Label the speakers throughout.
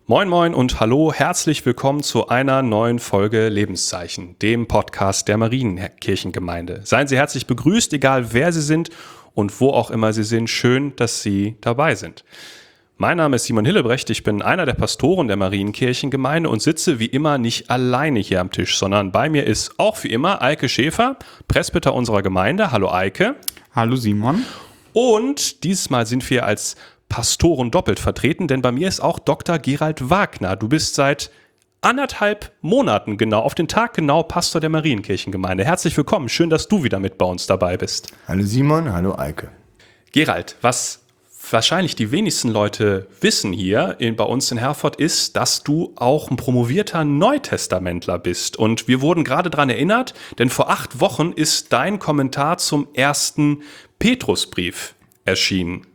Speaker 1: Moin moin und hallo, herzlich willkommen zu einer neuen Folge Lebenszeichen, dem Podcast der Marienkirchengemeinde. Seien Sie herzlich begrüßt, egal wer Sie sind und wo auch immer Sie sind. Schön, dass Sie dabei sind. Mein Name ist Simon Hillebrecht, ich bin einer der Pastoren der Marienkirchengemeinde und sitze wie immer nicht alleine hier am Tisch, sondern bei mir ist auch wie immer Eike Schäfer, Presbyter unserer Gemeinde. Hallo Eike.
Speaker 2: Hallo Simon.
Speaker 1: Und dieses Mal sind wir als Pastoren doppelt vertreten, denn bei mir ist auch Dr. Gerald Wagner. Du bist seit 1,5 Monaten genau, auf den Tag genau, Pastor der Marienkirchengemeinde. Herzlich willkommen, schön, dass du wieder mit bei uns dabei bist.
Speaker 3: Hallo Simon, hallo Eike.
Speaker 1: Gerald, was wahrscheinlich die wenigsten Leute wissen hier bei uns in Herford ist, dass du auch ein promovierter Neutestamentler bist. Und wir wurden gerade daran erinnert, denn vor 8 Wochen ist dein Kommentar zum 1. Petrusbrief erschienen.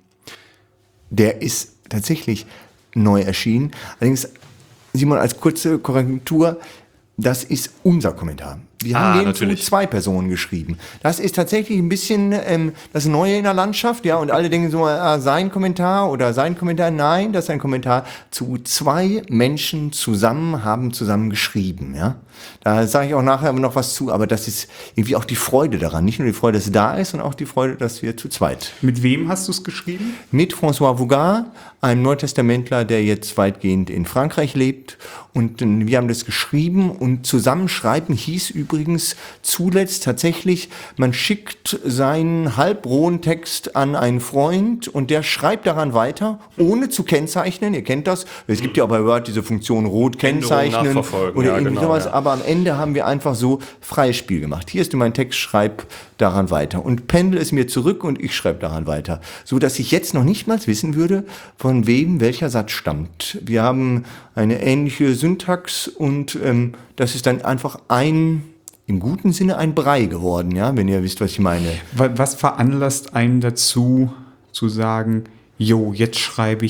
Speaker 3: Der ist tatsächlich neu erschienen. Allerdings, Simon, als kurze Korrektur, das ist unser Kommentar. Wir haben den zu 2 Personen geschrieben. Das ist tatsächlich ein bisschen das Neue in der Landschaft, ja, und alle denken so, sein Kommentar oder sein Kommentar. Nein, das ist ein Kommentar zu 2 Menschen haben zusammen geschrieben, ja. Da sage ich auch nachher noch was zu, aber das ist irgendwie auch die Freude daran. Nicht nur die Freude, dass es da ist, sondern auch die Freude, dass wir zu zweit.
Speaker 2: Mit wem hast du es geschrieben?
Speaker 3: Mit François Vougat, einem Neutestamentler, der jetzt weitgehend in Frankreich lebt. Und wir haben das geschrieben und zusammenschreiben hieß übrigens zuletzt tatsächlich, man schickt seinen halbrohen Text an einen Freund und der schreibt daran weiter, ohne zu kennzeichnen. Ihr kennt das. Es gibt ja auch bei Word diese Funktion rot kennzeichnen oder
Speaker 1: ja,
Speaker 3: irgendwie
Speaker 1: genau,
Speaker 3: sowas.
Speaker 1: Ja.
Speaker 3: Aber am Ende haben wir einfach so freies Spiel gemacht. Hier ist mein Text, schreib daran weiter. Und pendel es mir zurück und ich schreibe daran weiter. So dass ich jetzt noch nicht mal wissen würde, von wem welcher Satz stammt. Wir haben eine ähnliche Syntax und das ist dann einfach im guten Sinne ein Brei geworden, ja, wenn ihr wisst, was ich meine.
Speaker 2: Was veranlasst einen dazu, zu sagen, jetzt schreiben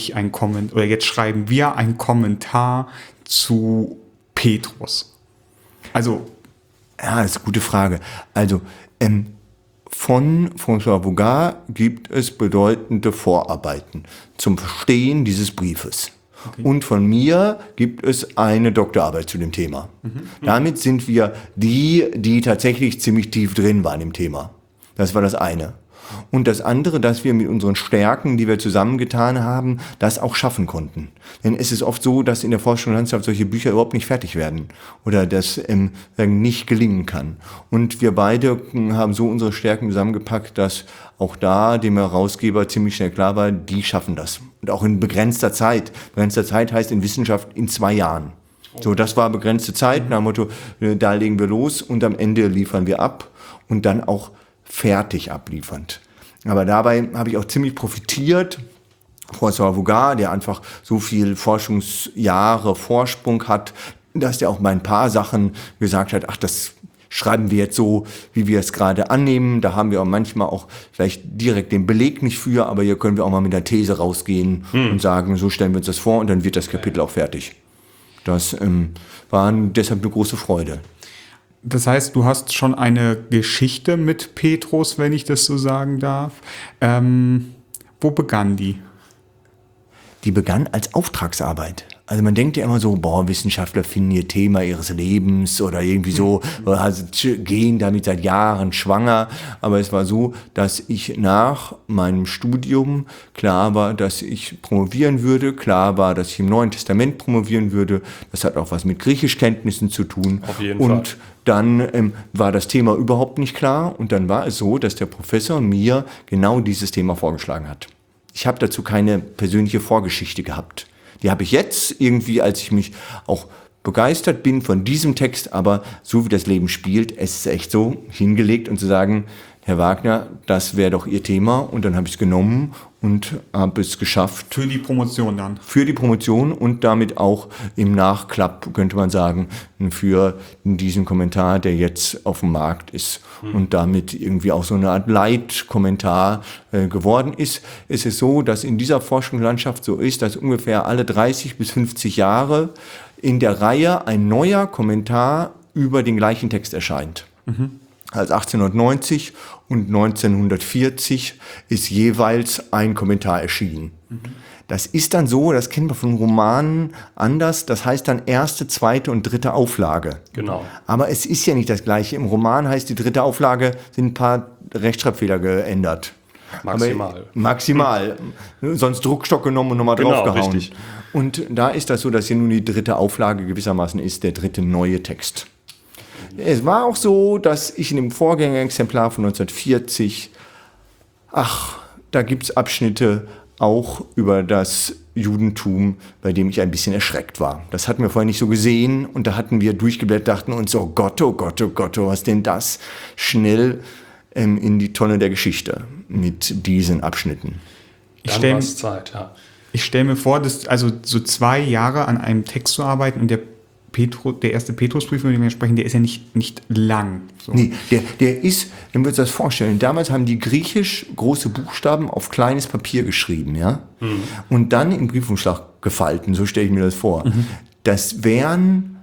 Speaker 2: wir einen Kommentar zu Petrus? Also.
Speaker 3: Ja, das ist eine gute Frage. Also, von François Vougat gibt es bedeutende Vorarbeiten zum Verstehen dieses Briefes. Okay. Und von mir gibt es eine Doktorarbeit zu dem Thema. Damit sind wir die tatsächlich ziemlich tief drin waren im Thema. Das war das eine. Und das andere, dass wir mit unseren Stärken, die wir zusammengetan haben, das auch schaffen konnten. Denn es ist oft so, dass in der Forschungslandschaft solche Bücher überhaupt nicht fertig werden oder das nicht gelingen kann. Und wir beide haben so unsere Stärken zusammengepackt, dass auch da dem Herausgeber ziemlich schnell klar war, die schaffen das. Und auch in begrenzter Zeit. Begrenzter Zeit heißt in Wissenschaft in 2 Jahren. So, das war begrenzte Zeit, nach dem Motto, da legen wir los und am Ende liefern wir ab und dann auch fertig abliefernd. Aber dabei habe ich auch ziemlich profitiert. François Vougat, der einfach so viel Forschungsjahre Vorsprung hat, dass der auch mal ein paar Sachen gesagt hat, das schreiben wir jetzt so, wie wir es gerade annehmen. Da haben wir auch manchmal auch vielleicht direkt den Beleg nicht für, aber hier können wir auch mal mit der These rausgehen und sagen, so stellen wir uns das vor und dann wird das Kapitel auch fertig. Das war deshalb eine große Freude.
Speaker 2: Das heißt, du hast schon eine Geschichte mit Petrus, wenn ich das so sagen darf. Wo begann die?
Speaker 3: Die begann als Auftragsarbeit. Also man denkt ja immer so, Wissenschaftler finden ihr Thema ihres Lebens oder irgendwie so, also gehen damit seit Jahren schwanger. Aber es war so, dass ich nach meinem Studium klar war, dass ich promovieren würde, klar war, dass ich im Neuen Testament promovieren würde. Das hat auch was mit Griechischkenntnissen zu tun.
Speaker 1: Auf jeden Fall.
Speaker 3: Und dann war das Thema überhaupt nicht klar und dann war es so, dass der Professor mir genau dieses Thema vorgeschlagen hat. Ich habe dazu keine persönliche Vorgeschichte gehabt. Die habe ich jetzt irgendwie, als ich mich auch begeistert bin von diesem Text, aber so wie das Leben spielt, es ist echt so hingelegt und zu sagen, Herr Wagner, das wäre doch Ihr Thema. Und dann habe ich es genommen und habe es geschafft.
Speaker 2: Für die Promotion dann?
Speaker 3: Für die Promotion und damit auch im Nachklapp, könnte man sagen, für diesen Kommentar, der jetzt auf dem Markt ist. Und damit irgendwie auch so eine Art Leitkommentar geworden ist. Es ist so, dass in dieser Forschungslandschaft so ist, dass ungefähr alle 30 bis 50 Jahre in der Reihe ein neuer Kommentar über den gleichen Text erscheint. Als 1890 und 1940 ist jeweils ein Kommentar erschienen. Das ist dann so, das kennen wir von Romanen anders, das heißt dann erste, zweite und dritte Auflage.
Speaker 1: Genau.
Speaker 3: Aber es ist ja nicht das Gleiche. Im Roman heißt die dritte Auflage, sind ein paar Rechtschreibfehler geändert.
Speaker 1: Maximal.
Speaker 3: Aber maximal. Sonst Druckstock genommen und nochmal
Speaker 1: Genau,
Speaker 3: draufgehauen.
Speaker 1: richtig.
Speaker 3: Und da ist das so, dass hier nun die dritte Auflage gewissermaßen ist, der dritte neue Text. Es war auch so, dass ich in dem Vorgängerexemplar von 1940, da gibt es Abschnitte auch über das Judentum, bei dem ich ein bisschen erschreckt war. Das hatten wir vorher nicht so gesehen und da hatten wir durchgeblättert, dachten uns, oh Gott, oh Gott, oh Gott, was ist denn das? Schnell in die Tonne der Geschichte mit diesen Abschnitten.
Speaker 1: Dann war es Zeit, ja.
Speaker 2: Ich stelle mir vor, dass also so 2 Jahre an einem Text zu arbeiten und der erste Petrusbrief, über den wir sprechen, der ist ja nicht lang. So.
Speaker 3: Nee, der ist, wenn wir uns das vorstellen, damals haben die griechisch große Buchstaben auf kleines Papier geschrieben, ja? Und dann im Briefumschlag gefalten, so stelle ich mir das vor. Das wären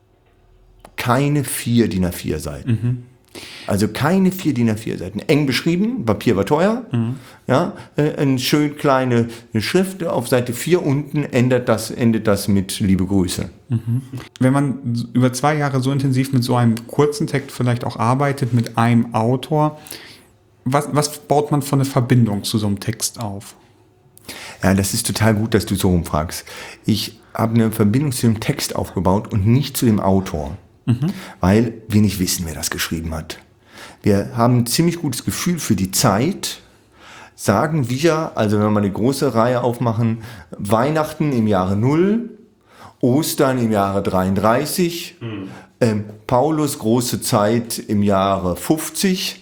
Speaker 3: keine 4 DIN A4 Seiten. Also keine 4 DIN A4 Seiten. Eng beschrieben, Papier war teuer. Ja, eine schön kleine Schrift. Auf Seite 4 unten endet das mit Liebe Grüße.
Speaker 2: Wenn man über 2 Jahre so intensiv mit so einem kurzen Text vielleicht auch arbeitet, mit einem Autor, was baut man für eine Verbindung zu so einem Text auf?
Speaker 3: Ja, das ist total gut, dass du so rumfragst. Ich habe eine Verbindung zu dem Text aufgebaut und nicht zu dem Autor. Weil wir nicht wissen, wer das geschrieben hat. Wir haben ein ziemlich gutes Gefühl für die Zeit, sagen wir, also wenn wir mal eine große Reihe aufmachen, Weihnachten im Jahre 0, Ostern im Jahre 33, Paulus große Zeit im Jahre 50,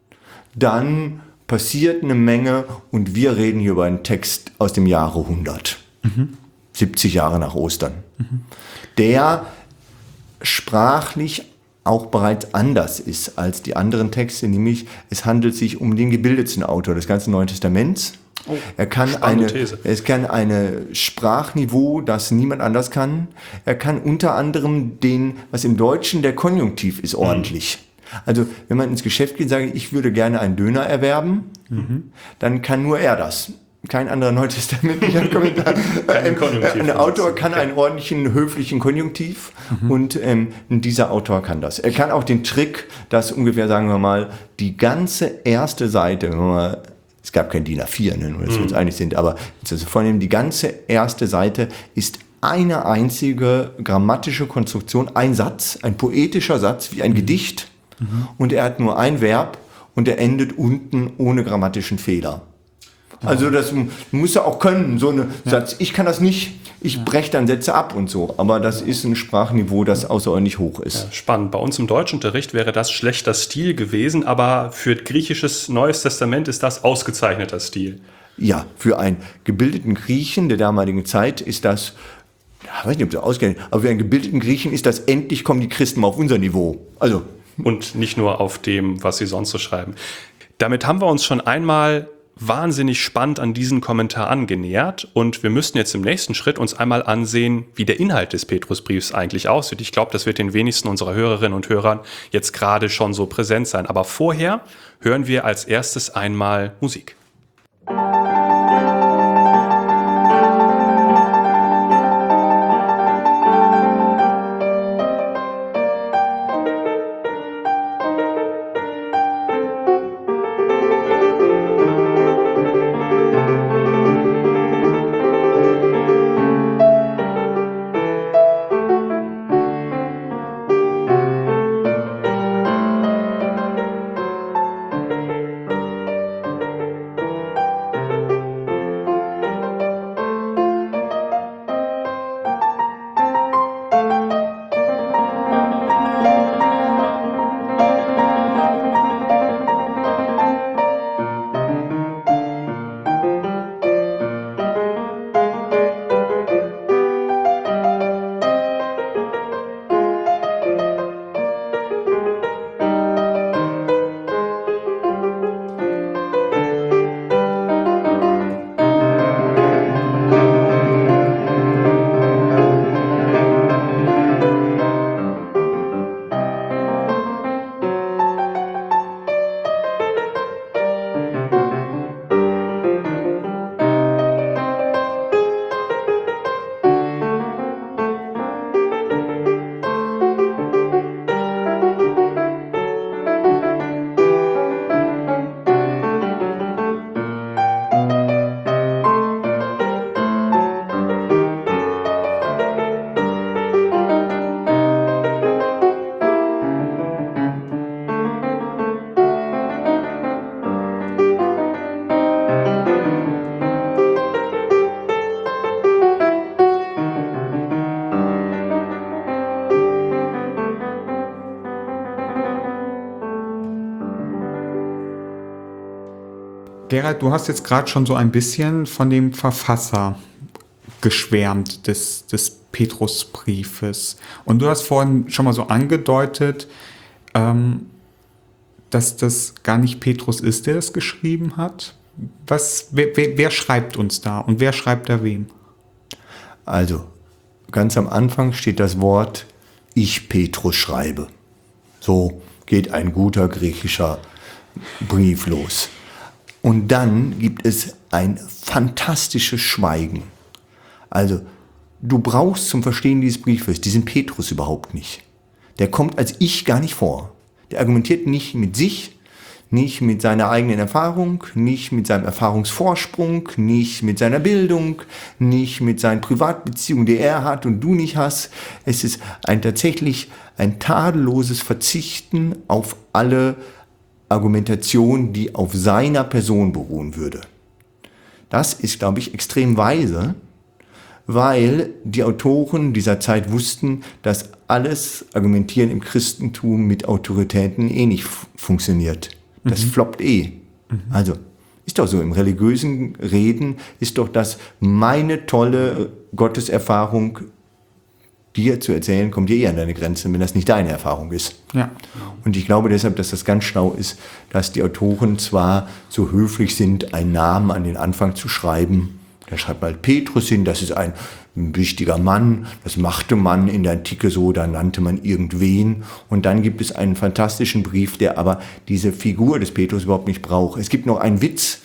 Speaker 3: dann passiert eine Menge und wir reden hier über einen Text aus dem Jahre 100, 70 Jahre nach Ostern, der sprachlich auch bereits anders ist als die anderen Texte, nämlich es handelt sich um den gebildetsten Autor des ganzen Neuen Testaments. Er kann eine Sprachniveau, das niemand anders kann. Er kann unter anderem was im Deutschen der Konjunktiv ist, ordentlich. Also wenn man ins Geschäft geht und sagt, ich würde gerne einen Döner erwerben, dann kann nur er das. Kein anderer neutestamentlicher Kommentar. Ein Autor kann einen ordentlichen, höflichen Konjunktiv und dieser Autor kann das. Er kann auch den Trick, dass ungefähr, sagen wir mal, die ganze erste Seite, es gab kein DIN A4, nur dass wir uns einig sind, aber vornehmen, die ganze erste Seite ist eine einzige grammatische Konstruktion, ein Satz, ein poetischer Satz, wie ein Gedicht und er hat nur ein Verb und er endet unten ohne grammatischen Fehler. Also das muss er auch können, so eine Satz. Ich kann das nicht, ich breche dann Sätze ab und so. Aber das ist ein Sprachniveau, das außerordentlich hoch ist.
Speaker 1: Ja, spannend. Bei uns im Deutschunterricht wäre das schlechter Stil gewesen, aber für griechisches Neues Testament ist das ausgezeichneter Stil.
Speaker 3: Ja, für einen gebildeten Griechen der damaligen Zeit ist das, ich weiß nicht, ob das ausgeht, aber für einen gebildeten Griechen ist das, endlich kommen die Christen mal auf unser Niveau. Also.
Speaker 1: Und nicht nur auf dem, was sie sonst so schreiben. Damit haben wir uns schon einmal wahnsinnig spannend an diesen Kommentar angenähert und wir müssten jetzt im nächsten Schritt uns einmal ansehen, wie der Inhalt des Petrusbriefs eigentlich aussieht. Ich glaube, das wird den wenigsten unserer Hörerinnen und Hörern jetzt gerade schon so präsent sein. Aber vorher hören wir als erstes einmal Musik.
Speaker 2: Gerald, du hast jetzt gerade schon so ein bisschen von dem Verfasser geschwärmt des Petrusbriefes. Und du hast vorhin schon mal so angedeutet, dass das gar nicht Petrus ist, der das geschrieben hat. Wer schreibt uns da und wer schreibt da wem?
Speaker 3: Also, ganz am Anfang steht das Wort Ich Petrus schreibe. So geht ein guter griechischer Brief los. Und dann gibt es ein fantastisches Schweigen. Also, du brauchst zum Verstehen dieses Briefes diesen Petrus überhaupt nicht. Der kommt als Ich gar nicht vor. Der argumentiert nicht mit sich, nicht mit seiner eigenen Erfahrung, nicht mit seinem Erfahrungsvorsprung, nicht mit seiner Bildung, nicht mit seinen Privatbeziehungen, die er hat und du nicht hast. Es ist tatsächlich ein tadelloses Verzichten auf alle Argumentation, die auf seiner Person beruhen würde. Das ist, glaube ich, extrem weise, weil die Autoren dieser Zeit wussten, dass alles Argumentieren im Christentum mit Autoritäten nicht funktioniert. Das floppt Also, ist doch so, im religiösen Reden ist doch das meine tolle Gotteserfahrung, dir zu erzählen, kommt dir an deine Grenzen, wenn das nicht deine Erfahrung ist.
Speaker 2: Ja.
Speaker 3: Und ich glaube deshalb, dass das ganz schlau ist, dass die Autoren zwar so höflich sind, einen Namen an den Anfang zu schreiben. Da schreibt mal Petrus hin, das ist ein wichtiger Mann, das machte man in der Antike so, da nannte man irgendwen. Und dann gibt es einen fantastischen Brief, der aber diese Figur des Petrus überhaupt nicht braucht. Es gibt noch einen Witz.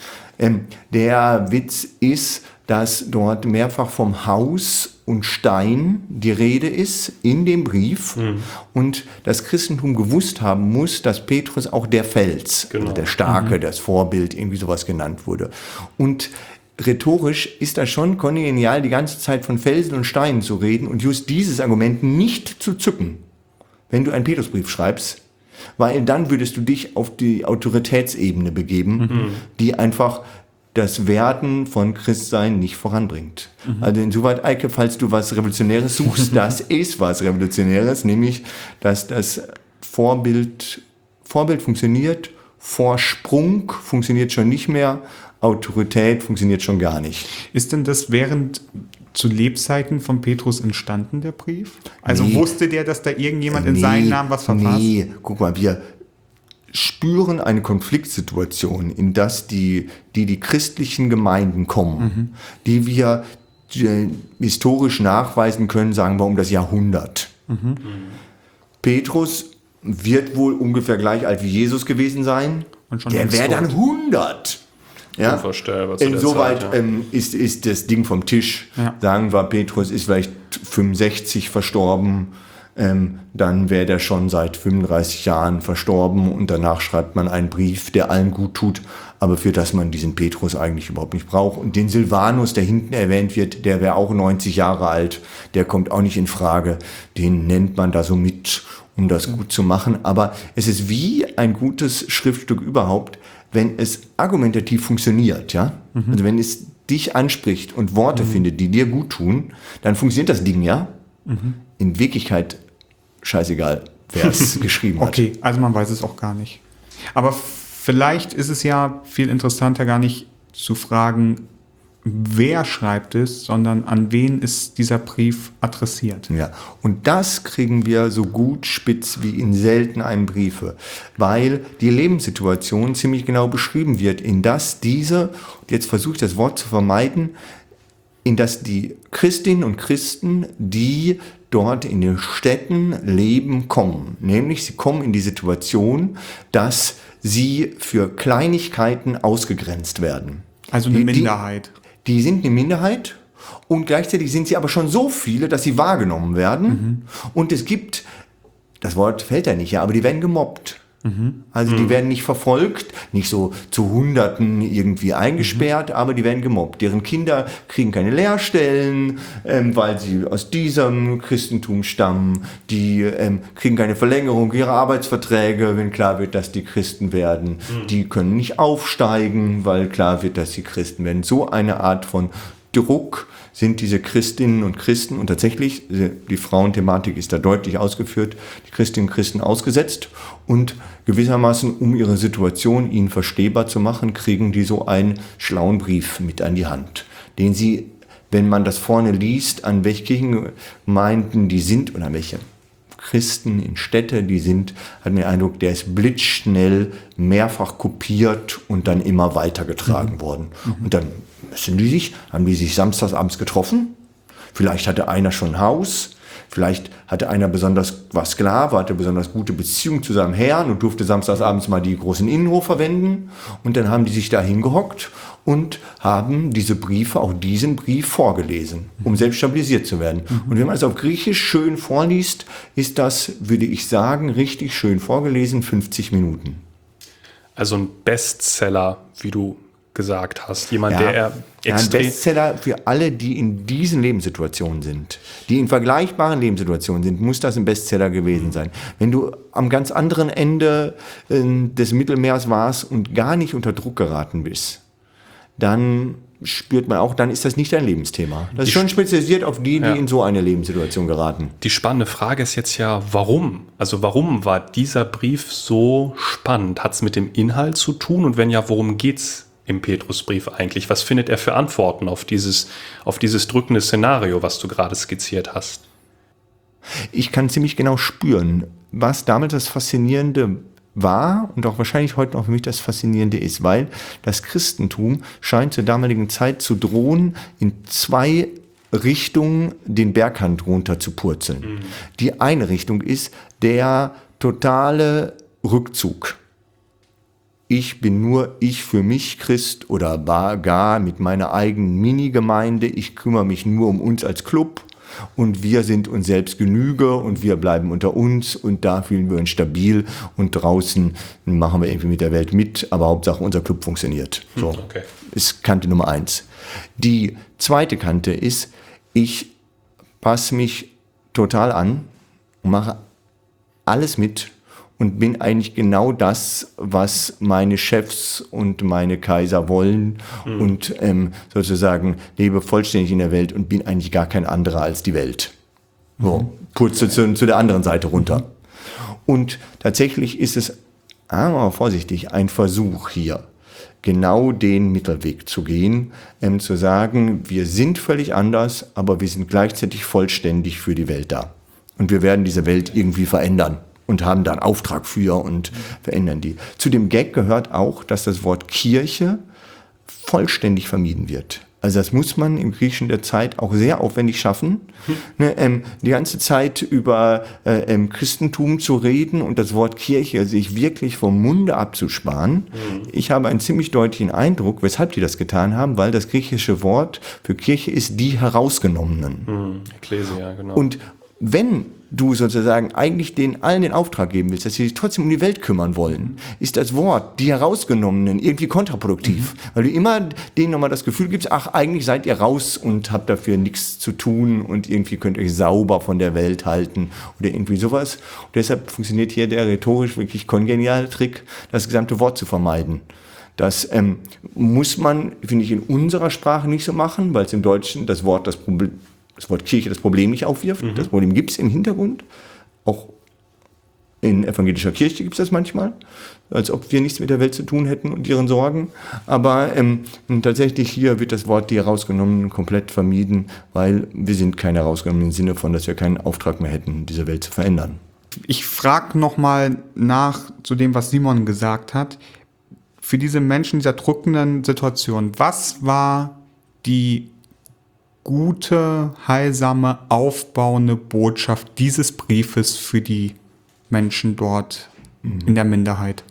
Speaker 3: Der Witz ist, dass dort mehrfach vom Haus und Stein die Rede ist in dem Brief und das Christentum gewusst haben muss, dass Petrus auch der Fels, also der Starke, das Vorbild, irgendwie sowas genannt wurde. Und rhetorisch ist das schon kongenial, die ganze Zeit von Felsen und Steinen zu reden und just dieses Argument nicht zu zücken, wenn du einen Petrusbrief schreibst, weil dann würdest du dich auf die Autoritätsebene begeben, die einfach das Werden von Christsein nicht voranbringt. Also insoweit, Eike, falls du was Revolutionäres suchst, das ist was Revolutionäres, nämlich, dass das Vorbild funktioniert, Vorsprung funktioniert schon nicht mehr, Autorität funktioniert schon gar nicht.
Speaker 2: Ist denn das zu Lebzeiten von Petrus entstanden, der Brief? Also wusste der, dass da irgendjemand in seinen Namen was verfasst? Nee,
Speaker 3: guck mal, wir spüren eine Konfliktsituation, in das die christlichen Gemeinden kommen, die wir historisch nachweisen können, sagen wir um das Jahrhundert. Petrus wird wohl ungefähr gleich alt wie Jesus gewesen sein. Und schon der wäre dann 100. Ja?
Speaker 1: Unvorstellbar.
Speaker 3: Insoweit ist das Ding vom Tisch. Ja. Sagen wir, Petrus ist vielleicht 65 verstorben. Dann wäre der schon seit 35 Jahren verstorben und danach schreibt man einen Brief, der allen gut tut, aber für das man diesen Petrus eigentlich überhaupt nicht braucht. Und den Silvanus, der hinten erwähnt wird, der wäre auch 90 Jahre alt, der kommt auch nicht in Frage. Den nennt man da so mit, um das gut zu machen. Aber es ist wie ein gutes Schriftstück überhaupt, wenn es argumentativ funktioniert. Ja? Also wenn es dich anspricht und Worte findet, die dir gut tun, dann funktioniert das Ding, ja? In Wirklichkeit scheißegal, wer es geschrieben hat.
Speaker 2: Okay, also man weiß es auch gar nicht. Aber vielleicht ist es ja viel interessanter, gar nicht zu fragen, wer schreibt es, sondern an wen ist dieser Brief adressiert.
Speaker 3: Ja, und das kriegen wir so gut spitz wie in selten einem Briefe, weil die Lebenssituation ziemlich genau beschrieben wird, in das diese, jetzt versuche ich das Wort zu vermeiden, in das die Christinnen und Christen, die dort in den Städten leben, kommen. Nämlich sie kommen in die Situation, dass sie für Kleinigkeiten ausgegrenzt werden.
Speaker 2: Also eine Minderheit.
Speaker 3: Die sind eine Minderheit und gleichzeitig sind sie aber schon so viele, dass sie wahrgenommen werden. Und es gibt, das Wort fällt ja nicht, ja, aber die werden gemobbt. Also die werden nicht verfolgt, nicht so zu Hunderten irgendwie eingesperrt, aber die werden gemobbt. Deren Kinder kriegen keine Lehrstellen, weil sie aus diesem Christentum stammen. Die kriegen keine Verlängerung ihrer Arbeitsverträge, wenn klar wird, dass die Christen werden. Die können nicht aufsteigen, weil klar wird, dass sie Christen werden. So eine Art von Druck sind diese Christinnen und Christen, und tatsächlich, die Frauenthematik ist da deutlich ausgeführt, die Christinnen und Christen ausgesetzt, und gewissermaßen, um ihre Situation ihnen verstehbar zu machen, kriegen die so einen schlauen Brief mit an die Hand, den sie, wenn man das vorne liest, an welche Kirchengemeinden die sind oder an welche Christen in Städte die sind, hat man den Eindruck, der ist blitzschnell mehrfach kopiert und dann immer weitergetragen worden. Und dann haben die sich samstagsabends getroffen. Vielleicht hatte einer schon ein Haus, vielleicht hatte einer besonders war Sklave, hatte besonders gute Beziehung zu seinem Herrn und durfte samstagsabends mal die großen Innenhof verwenden. Und dann haben die sich da hingehockt und haben diese Briefe, auch diesen Brief vorgelesen, um selbst stabilisiert zu werden. Und wenn man es auf Griechisch schön vorliest, ist das, würde ich sagen, richtig schön vorgelesen, 50 Minuten.
Speaker 1: Also ein Bestseller, wie du gesagt hast. Jemand,
Speaker 3: Ja.
Speaker 1: der
Speaker 3: Ein Bestseller für alle, die in diesen Lebenssituationen sind. Die in vergleichbaren Lebenssituationen sind, muss das ein Bestseller gewesen sein. Wenn du am ganz anderen Ende des Mittelmeers warst und gar nicht unter Druck geraten bist, dann spürt man auch, dann ist das nicht dein Lebensthema. Das ist schon spezialisiert auf die in so eine Lebenssituation geraten.
Speaker 1: Die spannende Frage ist jetzt ja, warum? Also warum war dieser Brief so spannend? Hat es mit dem Inhalt zu tun? Und wenn ja, worum geht's im Petrusbrief eigentlich? Was findet er für Antworten auf dieses drückende Szenario, was du gerade skizziert hast?
Speaker 3: Ich kann ziemlich genau spüren, was damals das Faszinierende war und auch wahrscheinlich heute noch für mich das Faszinierende ist, weil das Christentum scheint zur damaligen Zeit zu drohen, in zwei Richtungen den Berghang runter zu purzeln. Die eine Richtung ist der totale Rückzug. Ich bin nur ich für mich Christ oder gar mit meiner eigenen Mini-Gemeinde. Ich kümmere mich nur um uns als Club und wir sind uns selbst Genüge und wir bleiben unter uns und da fühlen wir uns stabil und draußen machen wir irgendwie mit der Welt mit, aber Hauptsache unser Club funktioniert. So.
Speaker 1: Okay.
Speaker 3: Ist Kante Nummer 1. Die zweite Kante ist, ich passe mich total an und mache alles mit und bin eigentlich genau das, was meine Chefs und meine Kaiser wollen und sozusagen lebe vollständig in der Welt und bin eigentlich gar kein anderer als die Welt. So, purze zu der anderen Seite runter. Und tatsächlich ist es, mal vorsichtig, ein Versuch hier, genau den Mittelweg zu gehen, zu sagen, wir sind völlig anders, aber wir sind gleichzeitig vollständig für die Welt da. Und wir werden diese Welt irgendwie verändern. Und haben da einen Auftrag für und verändern die. Zu dem Gag gehört auch, dass das Wort Kirche vollständig vermieden wird. Also das muss man im Griechischen der Zeit auch sehr aufwendig schaffen, die ganze Zeit über Christentum zu reden und das Wort Kirche sich wirklich vom Munde abzusparen. Ich habe einen ziemlich deutlichen Eindruck, weshalb die das getan haben, weil das griechische Wort für Kirche ist die Herausgenommenen.
Speaker 1: Ekklesia, genau.
Speaker 3: Und wenn du sozusagen eigentlich allen den Auftrag geben willst, dass sie sich trotzdem um die Welt kümmern wollen, ist das Wort, die Herausgenommenen, irgendwie kontraproduktiv. Weil du immer denen nochmal das Gefühl gibst, ach, eigentlich seid ihr raus und habt dafür nichts zu tun und irgendwie könnt ihr euch sauber von der Welt halten oder irgendwie sowas. Und deshalb funktioniert hier der rhetorisch wirklich kongeniale Trick, das gesamte Wort zu vermeiden. Das muss man, finde ich, in unserer Sprache nicht so machen, weil es im Deutschen das Wort Kirche das Problem nicht aufwirft. Das Problem gibt es im Hintergrund. Auch in evangelischer Kirche gibt es das manchmal. Als ob wir nichts mit der Welt zu tun hätten und ihren Sorgen. Aber tatsächlich hier wird das Wort die Herausgenommenen komplett vermieden, weil wir sind keine Herausgenommenen im Sinne von, dass wir keinen Auftrag mehr hätten, diese Welt zu verändern.
Speaker 2: Ich frage nochmal nach zu dem, was Simon gesagt hat. Für diese Menschen in dieser drückenden Situation, was war die gute, heilsame, aufbauende Botschaft dieses Briefes für die Menschen dort in der Minderheit?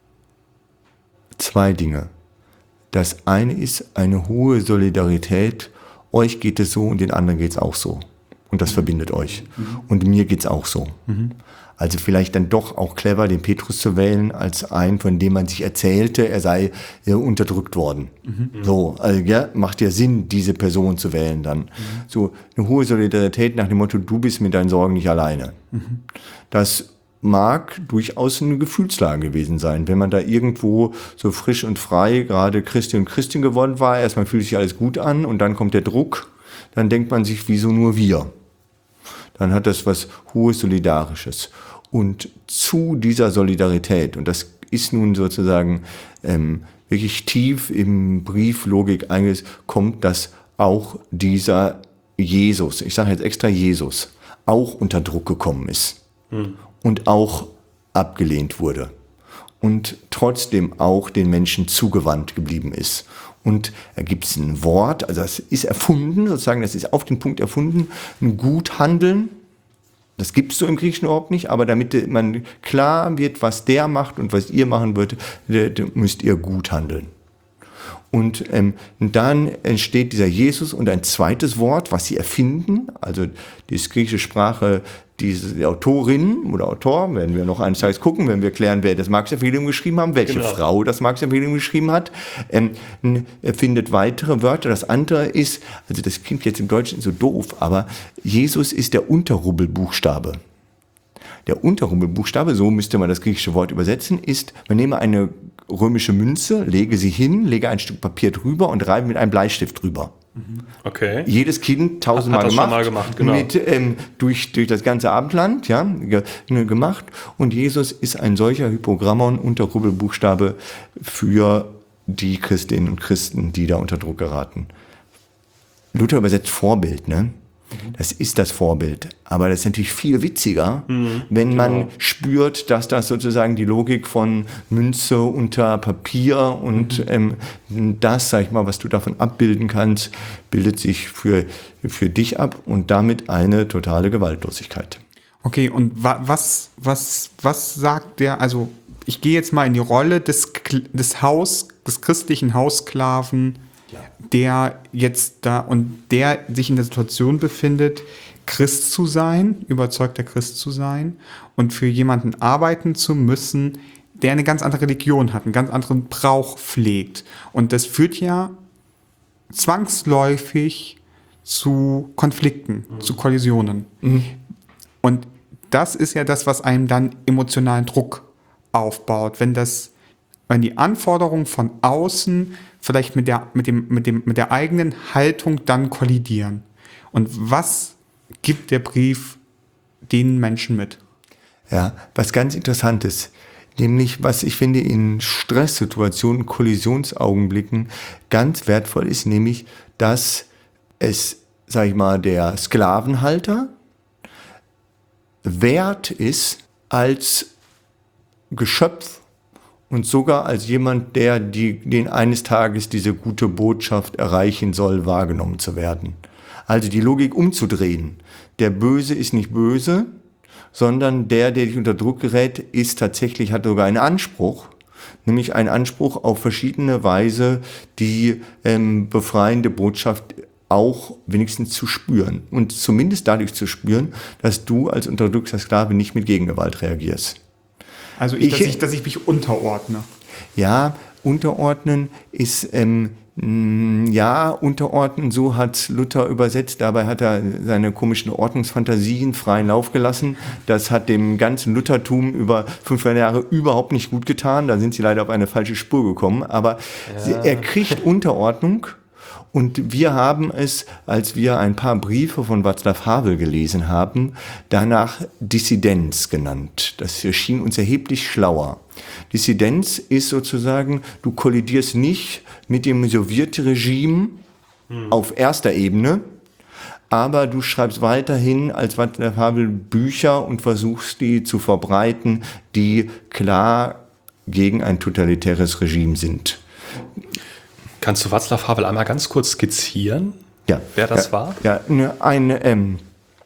Speaker 3: Zwei Dinge. Das eine ist eine hohe Solidarität. Euch geht es so und den anderen geht es auch so. Und das verbindet euch. Und mir geht es auch so. Also vielleicht dann doch auch clever, den Petrus zu wählen, als einen, von dem man sich erzählte, er sei unterdrückt worden. So, also, ja, macht ja Sinn, diese Person zu wählen dann. So eine hohe Solidarität nach dem Motto, du bist mit deinen Sorgen nicht alleine. Das mag durchaus eine Gefühlslage gewesen sein. Wenn man da irgendwo so frisch und frei gerade Christi und Christin geworden war, erstmal fühlt sich alles gut an und dann kommt der Druck, dann denkt man sich, wieso nur wir? Dann hat das was Hohes Solidarisches. Und zu dieser Solidarität, und das ist nun sozusagen wirklich tief im Brieflogik eingesetzt, kommt, dass auch dieser Jesus, ich sage jetzt extra Jesus, auch unter Druck gekommen ist und auch abgelehnt wurde und trotzdem auch den Menschen zugewandt geblieben ist. Und da gibt es ein Wort, also das ist erfunden, sozusagen, das ist auf den Punkt erfunden, ein Guthandeln. Das gibt es so im Griechischen überhaupt nicht, aber damit man klar wird, was der macht und was ihr machen würdet, müsst ihr gut handeln. Und dann entsteht dieser Jesus und ein zweites Wort, was sie erfinden, also die griechische Sprache, diese Autorin oder Autor, werden wir noch eines Tages gucken, wenn wir klären, wer das Markus-Evangelium geschrieben haben, welche Frau das Markus-Evangelium geschrieben hat, erfindet weitere Wörter. Das andere ist, also das klingt jetzt im Deutschen so doof, aber Jesus ist der Unterrubbelbuchstabe. Der Unterrubbelbuchstabe, so müsste man das griechische Wort übersetzen, ist, man nehme eine römische Münze, lege sie hin, lege ein Stück Papier drüber und reibe mit einem Bleistift drüber.
Speaker 1: Okay.
Speaker 3: Jedes Kind tausendmal
Speaker 1: hat das
Speaker 3: gemacht,
Speaker 1: schon mal gemacht, genau.
Speaker 3: mit, durch das ganze Abendland, ja, gemacht. Und Jesus ist ein solcher Hypogrammon, Unterrubbelbuchstabe für die Christinnen und Christen, die da unter Druck geraten. Luther übersetzt Vorbild, ne? Das ist das Vorbild. Aber das ist natürlich viel witziger, wenn man spürt, dass das sozusagen die Logik von Münze unter Papier und das, sag ich mal, was du davon abbilden kannst, bildet sich für dich ab und damit eine totale Gewaltlosigkeit.
Speaker 2: Okay, und was sagt der, also ich gehe jetzt mal in die Rolle des christlichen Haussklaven, der jetzt da und der sich in der Situation befindet, Christ zu sein, überzeugter Christ zu sein und für jemanden arbeiten zu müssen, der eine ganz andere Religion hat, einen ganz anderen Brauch pflegt. Und das führt ja zwangsläufig zu Konflikten, zu Kollisionen. Und das ist ja das, was einem dann emotionalen Druck aufbaut, wenn die Anforderungen von außen vielleicht mit der eigenen Haltung dann kollidieren. Und was gibt der Brief den Menschen mit?
Speaker 3: Ja, was ganz Interessantes, nämlich was ich finde in Stresssituationen, Kollisionsaugenblicken ganz wertvoll ist, nämlich, dass es, sag ich mal, der Sklavenhalter wert ist, als Geschöpf und sogar als jemand, der den eines Tages diese gute Botschaft erreichen soll, wahrgenommen zu werden. Also die Logik umzudrehen. Der Böse ist nicht böse, sondern der dich unter Druck gerät, hat sogar einen Anspruch, nämlich einen Anspruch auf verschiedene Weise die befreiende Botschaft auch wenigstens zu spüren. Und zumindest dadurch zu spüren, dass du als unterdrückter Sklave nicht mit Gegengewalt reagierst.
Speaker 2: Also dass ich mich unterordne.
Speaker 3: Ja, unterordnen ist, unterordnen, so hat Luther übersetzt, dabei hat er seine komischen Ordnungsfantasien freien Lauf gelassen. Das hat dem ganzen Luthertum über 500 Jahre überhaupt nicht gut getan, da sind sie leider auf eine falsche Spur gekommen, aber er kriegt Unterordnung. Und wir haben es, als wir ein paar Briefe von Václav Havel gelesen haben, danach Dissidenz genannt. Das erschien uns erheblich schlauer. Dissidenz ist sozusagen, du kollidierst nicht mit dem Sowjetregime auf erster Ebene, aber du schreibst weiterhin als Václav Havel Bücher und versuchst die zu verbreiten, die klar gegen ein totalitäres Regime sind.
Speaker 1: Kannst du Václav Havel einmal ganz kurz skizzieren, wer das war?
Speaker 3: Ja, ein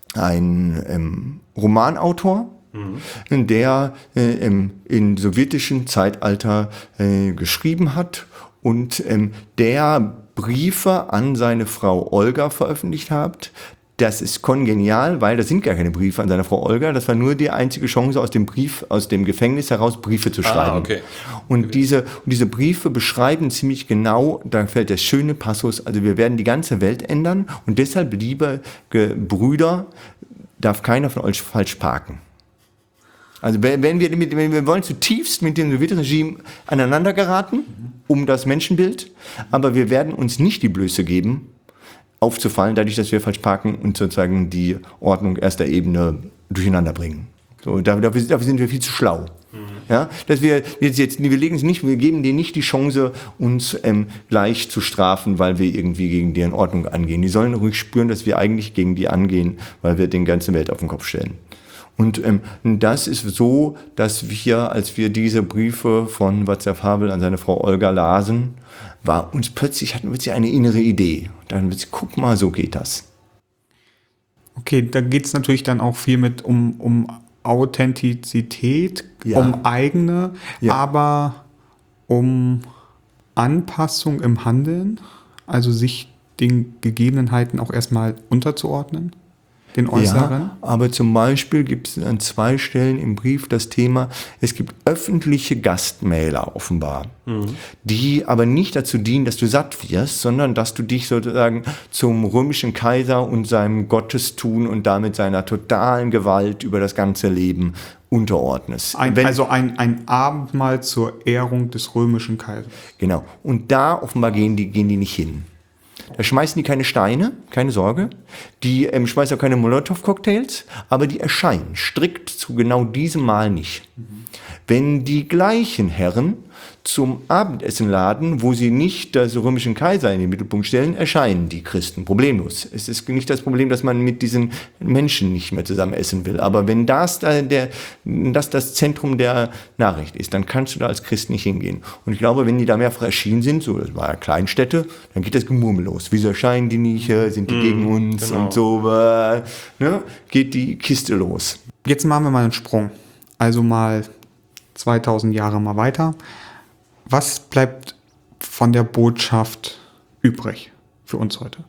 Speaker 3: Romanautor, der im sowjetischen Zeitalter geschrieben hat und der Briefe an seine Frau Olga veröffentlicht hat. Das ist kongenial, weil das sind gar keine Briefe an seine Frau Olga. Das war nur die einzige Chance, aus dem Gefängnis heraus Briefe zu schreiben.
Speaker 1: Okay.
Speaker 3: Und diese Briefe beschreiben ziemlich genau, da fällt der schöne Passus, also wir werden die ganze Welt ändern und deshalb, liebe Brüder, darf keiner von euch falsch parken. Also wenn wir wollen zutiefst mit dem Sowjetregime aneinander geraten, um das Menschenbild, aber wir werden uns nicht die Blöße geben, aufzufallen, dadurch, dass wir falsch parken und sozusagen die Ordnung erster Ebene durcheinander bringen. So, dafür sind wir viel zu schlau. Ja, dass wir wir geben denen nicht die Chance, uns gleich zu strafen, weil wir irgendwie gegen deren Ordnung angehen. Die sollen ruhig spüren, dass wir eigentlich gegen die angehen, weil wir den ganzen Welt auf den Kopf stellen. Und das ist so, dass wir, als wir diese Briefe von Václav Havel an seine Frau Olga lasen, hatten wir eine innere Idee. Dann guck mal, so geht das.
Speaker 2: Okay, da geht es natürlich dann auch viel um Authentizität, um eigene, aber um Anpassung im Handeln, also sich den Gegebenheiten auch erstmal unterzuordnen, den Äußeren.
Speaker 3: Ja, aber zum Beispiel gibt es an 2 Stellen im Brief das Thema, es gibt öffentliche Gastmähler offenbar, die aber nicht dazu dienen, dass du satt wirst, sondern dass du dich sozusagen zum römischen Kaiser und seinem Gottestun und damit seiner totalen Gewalt über das ganze Leben unterordnest.
Speaker 2: Also ein Abendmahl zur Ehrung des römischen Kaisers.
Speaker 3: Genau. Und da offenbar gehen die nicht hin. Da schmeißen die keine Steine, keine Sorge. Die schmeißen auch keine Molotow-Cocktails, aber die erscheinen strikt zu genau diesem Mal nicht. Wenn die gleichen Herren zum Abendessen laden, wo sie nicht das römischen Kaiser in den Mittelpunkt stellen, erscheinen die Christen problemlos. Es ist nicht das Problem, dass man mit diesen Menschen nicht mehr zusammen essen will. Aber wenn das das Zentrum der Nachricht ist, dann kannst du da als Christ nicht hingehen. Und ich glaube, wenn die da mehrfach erschienen sind, so, das war ja Kleinstädte, dann geht das Gemurmel los. Wieso erscheinen die nicht? Sind die gegen uns? Genau. Und so, ne? Geht die Kiste los.
Speaker 2: Jetzt machen wir mal einen Sprung. Also mal 2000 Jahre mal weiter. Was bleibt von der Botschaft übrig für uns heute?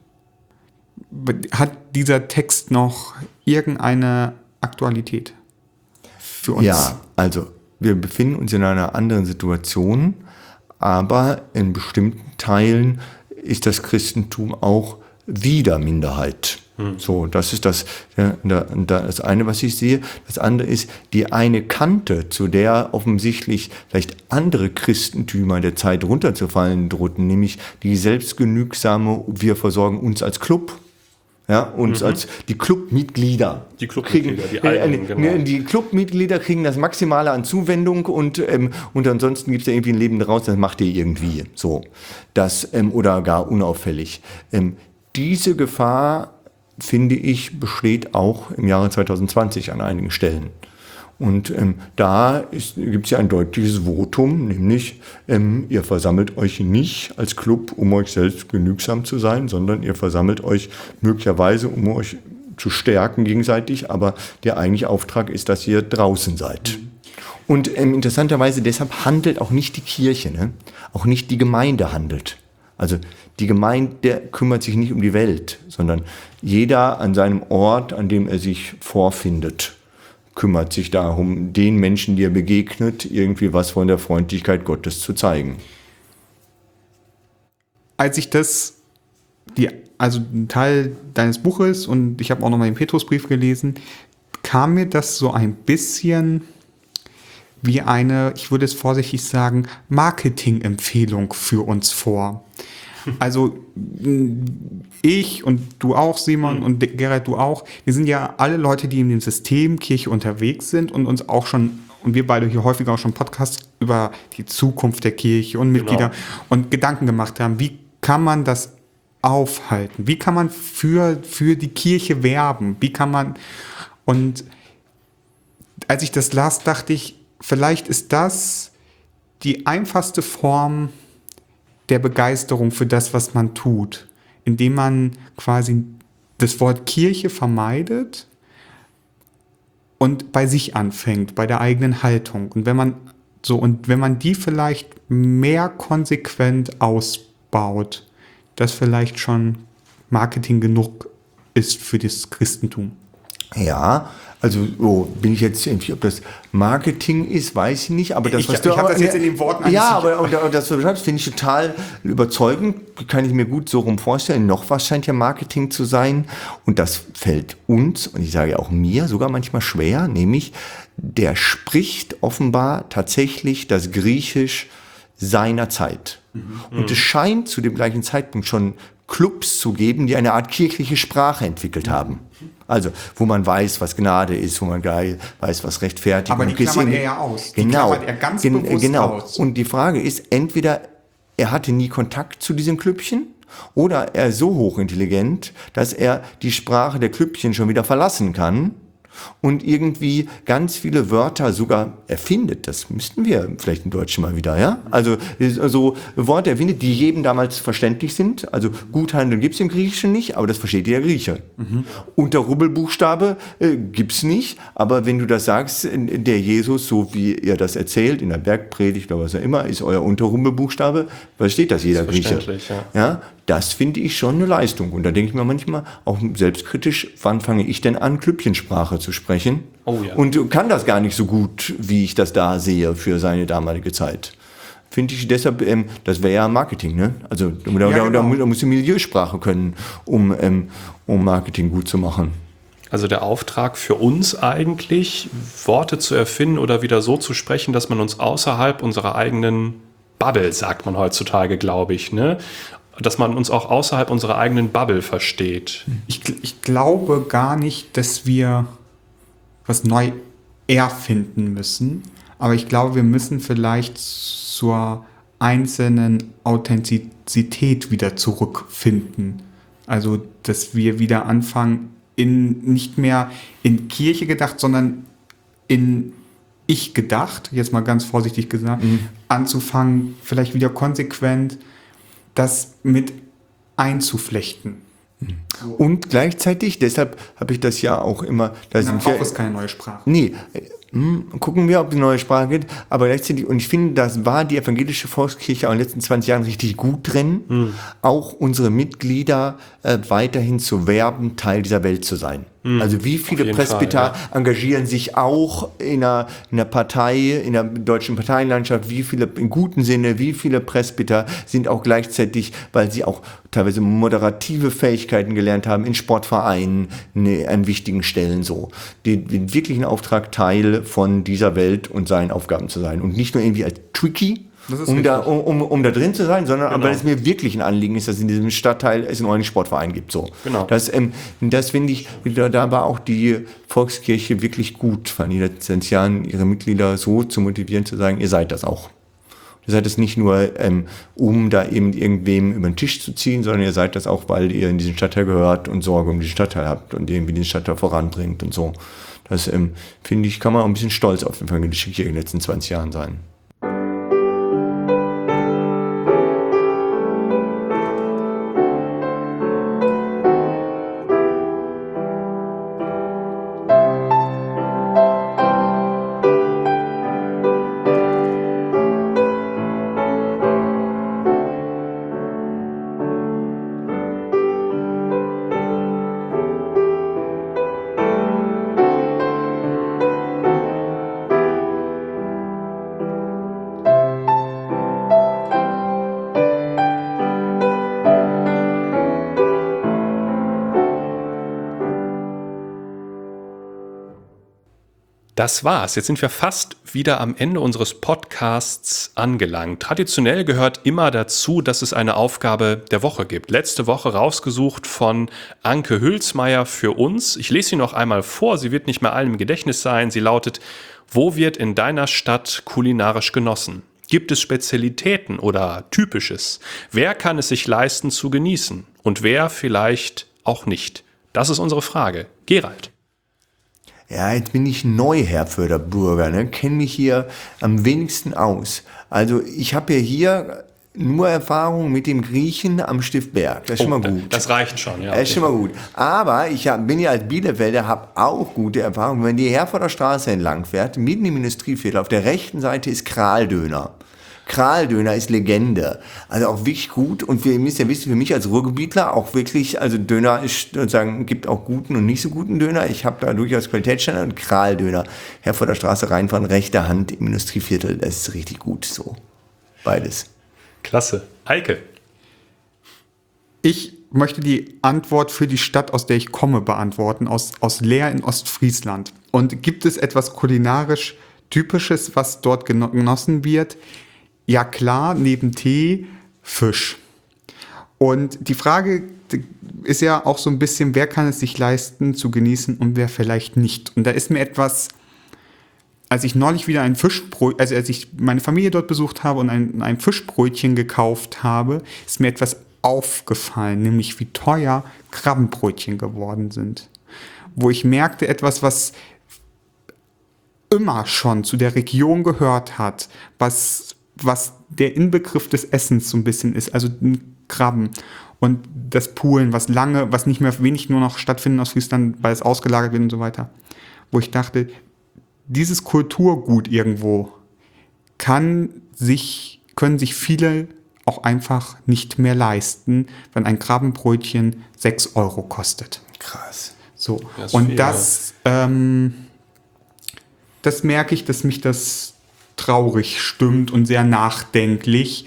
Speaker 2: Hat dieser Text noch irgendeine Aktualität für uns?
Speaker 3: Ja, also wir befinden uns in einer anderen Situation, aber in bestimmten Teilen ist das Christentum auch wieder Minderheit. So, das ist das eine, was ich sehe. Das andere ist die eine Kante, zu der offensichtlich vielleicht andere Christentümer der Zeit runterzufallen drohten, nämlich die selbstgenügsame, wir versorgen uns als Club. Ja, uns als die Clubmitglieder.
Speaker 1: Die Clubmitglieder, die eigenen, genau.
Speaker 3: Die Clubmitglieder kriegen das Maximale an Zuwendung und ansonsten gibt es ja irgendwie ein Leben daraus, das macht ihr irgendwie so. Oder gar unauffällig. Diese Gefahr, finde ich, besteht auch im Jahre 2020 an einigen Stellen. Und da gibt es ja ein deutliches Votum, nämlich ihr versammelt euch nicht als Club, um euch selbst genügsam zu sein, sondern ihr versammelt euch möglicherweise, um euch zu stärken gegenseitig, aber der eigentliche Auftrag ist, dass ihr draußen seid. Und interessanterweise, deshalb handelt auch nicht die Kirche, ne? Auch nicht die Gemeinde handelt. Also die Gemeinde kümmert sich nicht um die Welt, sondern jeder an seinem Ort, an dem er sich vorfindet, kümmert sich darum, den Menschen, die er begegnet, irgendwie was von der Freundlichkeit Gottes zu zeigen.
Speaker 2: Als ich also ein Teil deines Buches und ich habe auch nochmal den Petrusbrief gelesen, kam mir das so ein bisschen wie eine, ich würde es vorsichtig sagen, Marketing-Empfehlung für uns vor. Also ich und du auch, Simon, und Gerrit, du auch, wir sind ja alle Leute, die in dem System Kirche unterwegs sind und uns auch schon, und wir beide hier häufiger auch schon Podcasts über die Zukunft der Kirche und Mitglieder und Gedanken gemacht haben, wie kann man das aufhalten? Wie kann man für die Kirche werben? Wie kann man, und als ich das las, dachte ich, vielleicht ist das die einfachste Form der Begeisterung für das, was man tut, indem man quasi das Wort Kirche vermeidet und bei sich anfängt, bei der eigenen Haltung. Und wenn man die vielleicht mehr konsequent ausbaut, das vielleicht schon Marketing genug ist für das Christentum.
Speaker 3: Ja, also bin ich jetzt irgendwie, ob das Marketing ist, weiß ich nicht, aber das,
Speaker 2: Ich habe das jetzt in den Worten
Speaker 3: ja, aber das, was du beschreibst, finde ich total überzeugend, kann ich mir gut so rum vorstellen. Noch was scheint ja Marketing zu sein und das fällt uns, und ich sage auch mir, sogar manchmal schwer, nämlich der spricht offenbar tatsächlich das Griechisch seiner Zeit. Und es scheint zu dem gleichen Zeitpunkt schon Clubs zu geben, die eine Art kirchliche Sprache entwickelt haben. Also, wo man weiß, was Gnade ist, wo man weiß, was Rechtfertigung ist.
Speaker 2: Aber die klammert er ja aus. Die
Speaker 3: Genau.
Speaker 2: klammert er ganz bewusst aus.
Speaker 3: Und die Frage ist, entweder er hatte nie Kontakt zu diesem Klüppchen oder er ist so hochintelligent, dass er die Sprache der Klüppchen schon wieder verlassen kann und irgendwie ganz viele Wörter sogar erfindet. Das müssten wir vielleicht im Deutschen mal wieder, ja? Also so Worte erfindet, die jedem damals verständlich sind. Also Guthandeln gibt es im Griechischen nicht, aber das versteht jeder Grieche. Unterrubbelbuchstabe gibt es nicht, aber wenn du das sagst, der Jesus, so wie ihr das erzählt, in der Bergpredigt oder was auch immer, ist euer Unterrubbelbuchstabe, versteht das jeder Grieche. Ja? Das finde ich schon eine Leistung. Und da denke ich mir manchmal auch selbstkritisch, wann fange ich denn an, Klüppchensprache zu sprechen?
Speaker 1: Oh ja.
Speaker 3: Und kann das gar nicht so gut, wie ich das da sehe für seine damalige Zeit. Finde ich deshalb, das wäre ja Marketing, ne? Also da muss die Milieusprache können, um Marketing gut zu machen.
Speaker 1: Also der Auftrag für uns eigentlich, Worte zu erfinden oder wieder so zu sprechen, dass man uns außerhalb unserer eigenen Bubble, sagt man heutzutage, glaube ich, ne? Dass man uns auch außerhalb unserer eigenen Bubble versteht.
Speaker 2: Ich glaube gar nicht, dass wir was neu erfinden müssen, aber ich glaube, wir müssen vielleicht zur einzelnen Authentizität wieder zurückfinden. Also, dass wir wieder anfangen, nicht mehr in Kirche gedacht, sondern in ich gedacht, jetzt mal ganz vorsichtig gesagt, anzufangen, vielleicht wieder konsequent das mit einzuflechten.
Speaker 3: Und gleichzeitig, deshalb habe ich das ja auch immer...
Speaker 2: Dann braucht es keine neue Sprache.
Speaker 3: Nee, gucken wir, ob die neue Sprache geht, aber gleichzeitig, und ich finde, das war die evangelische Volkskirche auch in den letzten 20 Jahren richtig gut drin, auch unsere Mitglieder weiterhin zu werben, Teil dieser Welt zu sein. Also wie viele Presbyter engagieren sich auch in einer Partei, in der deutschen Parteienlandschaft, wie viele, im guten Sinne, wie viele Presbyter sind auch gleichzeitig, weil sie auch teilweise moderative Fähigkeiten gelernt haben, in Sportvereinen, an wichtigen Stellen so. Den wirklichen Auftrag, Teil von dieser Welt und seinen Aufgaben zu sein. Und nicht nur irgendwie als Tricky, um da drin zu sein, sondern weil es mir wirklich ein Anliegen ist, dass in diesem Stadtteil es einen neuen Sportverein gibt. So.
Speaker 1: Genau.
Speaker 3: Das finde ich, da war auch die Volkskirche wirklich fand ich in den letzten 20 Jahren, ihre Mitglieder so zu motivieren, zu sagen, ihr seid das auch. Ihr seid es nicht nur, um da eben irgendwem über den Tisch zu ziehen, sondern ihr seid das auch, weil ihr in diesen Stadtteil gehört und Sorge um diesen Stadtteil habt und irgendwie den Stadtteil voranbringt und so. Das, finde ich, kann man auch ein bisschen stolz auf die evangelische Kirche in den letzten 20 Jahren sein.
Speaker 1: Das war's. Jetzt sind wir fast wieder am Ende unseres Podcasts angelangt. Traditionell gehört immer dazu, dass es eine Aufgabe der Woche gibt. Letzte Woche rausgesucht von Anke Hülsmeier für uns. Ich lese sie noch einmal vor. Sie wird nicht mehr allen im Gedächtnis sein. Sie lautet: Wo wird in deiner Stadt kulinarisch genossen? Gibt es Spezialitäten oder Typisches? Wer kann es sich leisten zu genießen? Und wer vielleicht auch nicht? Das ist unsere Frage. Gerald.
Speaker 3: Ja, jetzt bin ich Neuherfürder Bürger, ne? Kenne mich hier am wenigsten aus. Also ich habe ja hier nur Erfahrung mit dem Griechen am Stift Berg. Das ist schon mal gut.
Speaker 1: Das reicht schon, ja.
Speaker 3: Das ist schon mal gut. Aber bin ja als Bielefelder, habe auch gute Erfahrungen. Wenn die Herforder Straße entlang fährt, mitten im Industrieviertel, auf der rechten Seite ist Kraldöner. Kraldöner ist Legende. Also auch wirklich gut. Und wir müssen ja wissen, für mich als Ruhrgebietler auch wirklich, also Döner ist sozusagen, gibt auch guten und nicht so guten Döner. Ich habe da durchaus Qualitätsstandard und Kraldöner. Herforder Straße reinfahren, rechte Hand im Industrieviertel, das ist richtig gut so. Beides.
Speaker 1: Klasse. Eike.
Speaker 2: Ich möchte die Antwort für die Stadt, aus der ich komme, beantworten, aus Leer in Ostfriesland. Und gibt es etwas kulinarisch Typisches, was dort genossen wird? Ja klar, neben Tee, Fisch. Und die Frage ist ja auch so ein bisschen, wer kann es sich leisten zu genießen und wer vielleicht nicht. Und da ist mir etwas, als ich neulich wieder ein Fischbrötchen, also als ich meine Familie dort besucht habe und ein Fischbrötchen gekauft habe, ist mir etwas aufgefallen, nämlich wie teuer Krabbenbrötchen geworden sind. Wo ich merkte, etwas, was immer schon zu der Region gehört hat, was der Inbegriff des Essens so ein bisschen ist, also Krabben und das Poolen, was nicht mehr wenig nur noch stattfindet aus Friesland, weil es ausgelagert wird und so weiter. Wo ich dachte, dieses Kulturgut irgendwo können sich viele auch einfach nicht mehr leisten, wenn ein Krabbenbrötchen 6 € kostet.
Speaker 3: Krass.
Speaker 2: So.
Speaker 1: Das
Speaker 2: Und
Speaker 1: viel,
Speaker 2: das merke ich, dass mich das traurig stimmt und sehr nachdenklich.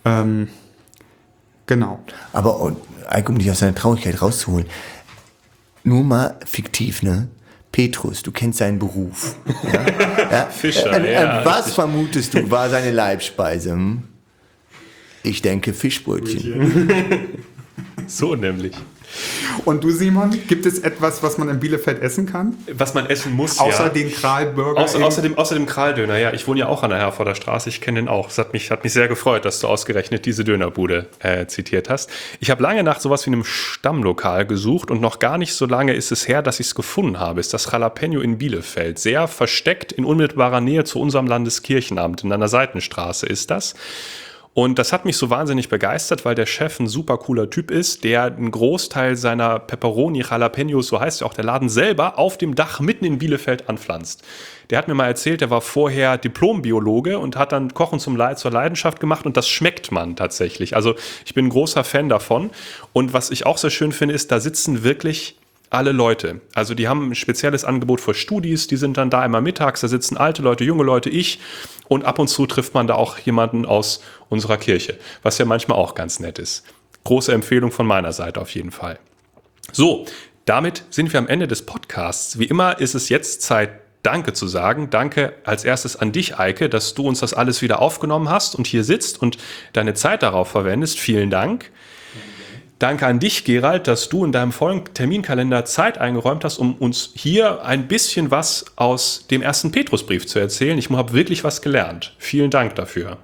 Speaker 2: Genau.
Speaker 3: Aber um dich aus seiner Traurigkeit rauszuholen, nur mal fiktiv, ne? Petrus, du kennst seinen Beruf. Ja? Ja?
Speaker 1: Fischer, ja.
Speaker 3: Was vermutest du, war seine Leibspeise? Hm? Ich denke Fischbrötchen.
Speaker 1: So nämlich.
Speaker 2: Und du, Simon, gibt es etwas, was man in Bielefeld essen kann?
Speaker 1: Was man essen muss,
Speaker 2: Außer
Speaker 1: ja.
Speaker 2: den Kralburger.
Speaker 1: Außer dem Kraldöner, ja. Ich wohne ja auch an der Herforder Straße, ich kenne den auch. Es hat mich sehr gefreut, dass du ausgerechnet diese Dönerbude zitiert hast. Ich habe lange nach sowas wie einem Stammlokal gesucht und noch gar nicht so lange ist es her, dass ich es gefunden habe. Ist das Jalapeno in Bielefeld. Sehr versteckt in unmittelbarer Nähe zu unserem Landeskirchenamt. In einer Seitenstraße ist das. Und das hat mich so wahnsinnig begeistert, weil der Chef ein super cooler Typ ist, der einen Großteil seiner Pepperoni Jalapenos, so heißt ja auch der Laden selber, auf dem Dach mitten in Bielefeld anpflanzt. Der hat mir mal erzählt, der war vorher Diplombiologe und hat dann Kochen zur Leidenschaft gemacht und das schmeckt man tatsächlich. Also ich bin ein großer Fan davon und was ich auch sehr schön finde, ist, da sitzen wirklich alle Leute. Also die haben ein spezielles Angebot für Studis, die sind dann da immer mittags, da sitzen alte Leute, junge Leute, ich und ab und zu trifft man da auch jemanden aus unserer Kirche, was ja manchmal auch ganz nett ist. Große Empfehlung von meiner Seite auf jeden Fall. So, damit sind wir am Ende des Podcasts. Wie immer ist es jetzt Zeit, Danke zu sagen. Danke als erstes an dich, Eike, dass du uns das alles wieder aufgenommen hast und hier sitzt und deine Zeit darauf verwendest. Vielen Dank. Danke an dich, Gerald, dass du in deinem vollen Terminkalender Zeit eingeräumt hast, um uns hier ein bisschen was aus dem ersten Petrusbrief zu erzählen. Ich habe wirklich was gelernt. Vielen Dank dafür.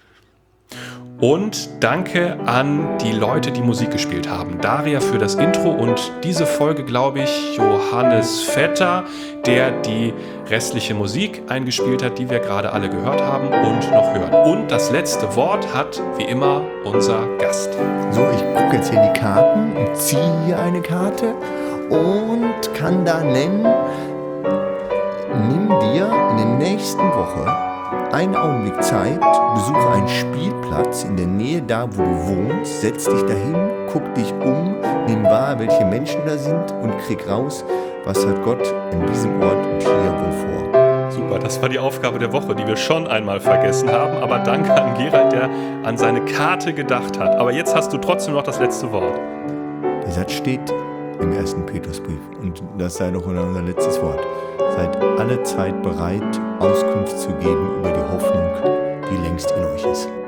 Speaker 1: Und danke an die Leute, die Musik gespielt haben. Daria für das Intro und diese Folge, glaube ich, Johannes Vetter, der die restliche Musik eingespielt hat, die wir gerade alle gehört haben und noch hören. Und das letzte Wort hat, wie immer, unser Gast.
Speaker 3: So, ich gucke jetzt hier in die Karten und ziehe hier eine Karte und kann da nennen, nimm dir in der nächsten Woche einen Augenblick Zeit, besuche einen Spielplatz in der Nähe da, wo du wohnst, setz dich dahin, guck dich um, nimm wahr, welche Menschen da sind und krieg raus, was hat Gott in diesem Ort und hier wohl vor.
Speaker 1: Super, das war die Aufgabe der Woche, die wir schon einmal vergessen haben, aber danke an Gerald, der an seine Karte gedacht hat. Aber jetzt hast du trotzdem noch das letzte Wort.
Speaker 3: Der Satz steht im ersten Petrusbrief und das sei noch unser letztes Wort. Seid alle Zeit bereit, Auskunft zu geben über die Hoffnung, die längst in euch ist.